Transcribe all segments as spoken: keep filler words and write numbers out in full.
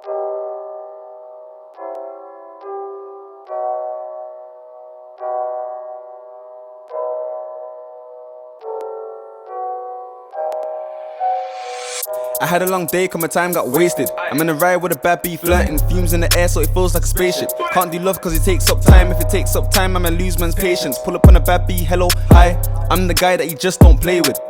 I had a long day, cause my time got wasted. I'm in a ride with a bad B flirting, fumes in the air so it feels like a spaceship. Can't do love cause it takes up time. If it takes up time, I'ma lose man's patience. Pull up on a bad B, hello, hi. I'm the guy that you just don't play with.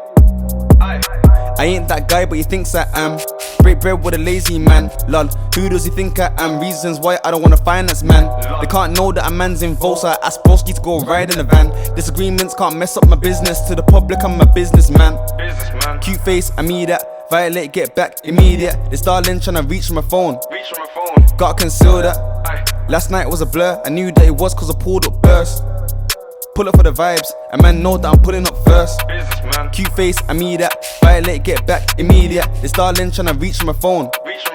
I ain't that guy, but he thinks I am. Break bread with a lazy man, lol. Who does he think I am? Reasons why I don't wanna finance, man. They can't know that a man's involved, so I asked Broski to go ride in the van. Disagreements can't mess up my business. To the public, I'm a businessman. Cute face, I mean that. Violate, get back, immediate. This darling tryna reach for my phone. Gotta conceal that. Last night was a blur. I knew that it was cause I pulled up burst. Pull up for the vibes, a man know that I'm pulling up first. Cute face, I mean that. Violate, get back, immediate. This darling tryna reach for my phone.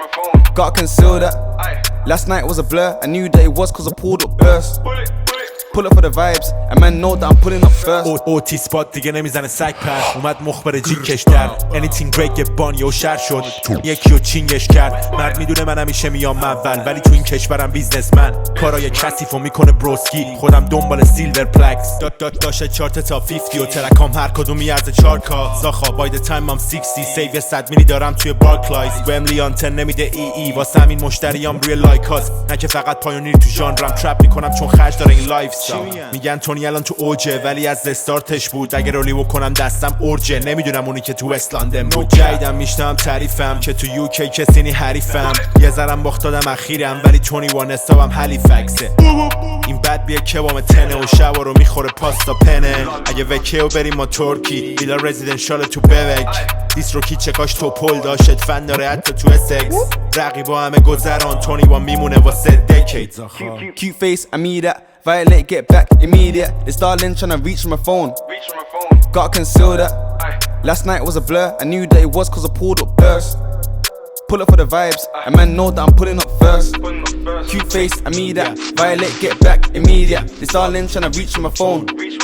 Gotta conceal that. Last night was a blur. I knew that it was cause I pulled up burst. Pull up for the vibes, a man know that I'm pulling up first. اوتی سپات دیگه نمیزنه سگ پر. اومد مخبر جی کشتر. Anything break یه بان یو شر شد. یکی رو چینگش کرد. مرد میدونه من همیشه میام اول، ولی تو این کشورم بیزنسمن. کارای کثیفو میکنه بروسکی. خودم دنبال سیلور پلکس. داد داد داشه چارت تا پنجاه و ترکام هر کدوم میارزه چهار کا. زاخا باید تایم هم شصت سیو صد میلی دارم توی بارکلایز. وملی آنتن نمیده ای ای واسه همین مشتریام روی لایکاست. نه که فقط پایونیر تو ژانرم ترپ میکنم چون خرج داره این لایف. میگن تونی الان تو اوجه ولی از استارتش بود. اگه رولی بکنم دستم اورجه. نمیدونم اونی که تو وست لندن بود. جایدم میشنم تعریفم که تو یوکی کسی نی حریفم. یه ذرم باخت دادم اخیرم ولی تونی وان استابم هلیفکسه. این بد بیه کبام تنه و شبا رو میخوره پاستا پنه. اگه وکیو بریم ما ترکی بیلا رزیدنشال تو ببک. دیس رو کی چکاش تو پل داشت فن داره حتی تو اسکس. رقیبا همه گذران تونی وان میمونه واسه دکید. Cute face, I mean that. Violate, get back, immediate. This darling tryna reach for my phone. Gotta conceal that. Last night was a blur. I knew that it was cause I pulled up burst. Pull up for the vibes, a man know that I'm pulling up first. Cute face, I mean that. Violate, get back, immediate. This darling tryna reach for my phone.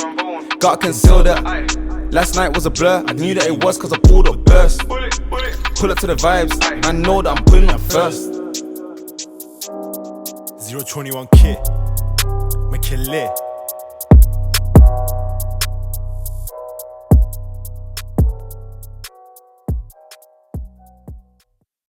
Gotta conceal that. Last night was a blur. I knew that it was cause I pulled up burst. Pull up to the vibes, man know that I'm pulling up first. zero twenty-one kid McKinley